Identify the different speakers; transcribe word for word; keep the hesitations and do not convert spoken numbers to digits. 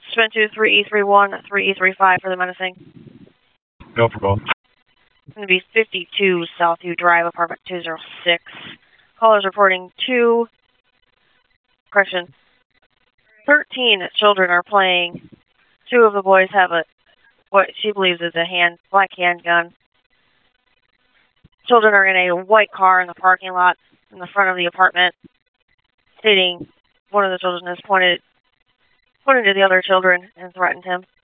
Speaker 1: Spin two, three E three one, three E three five for the menacing.
Speaker 2: Go for both.
Speaker 1: It's going to be fifty-two Southview Drive, apartment two oh six. Callers reporting two, correction, thirteen children are playing. Two of the boys have a, what she believes is a hand, black handgun. Children are in a white car in the parking lot in the front of the apartment, stating one of the children has pointed, pointed to the other children and threatened him.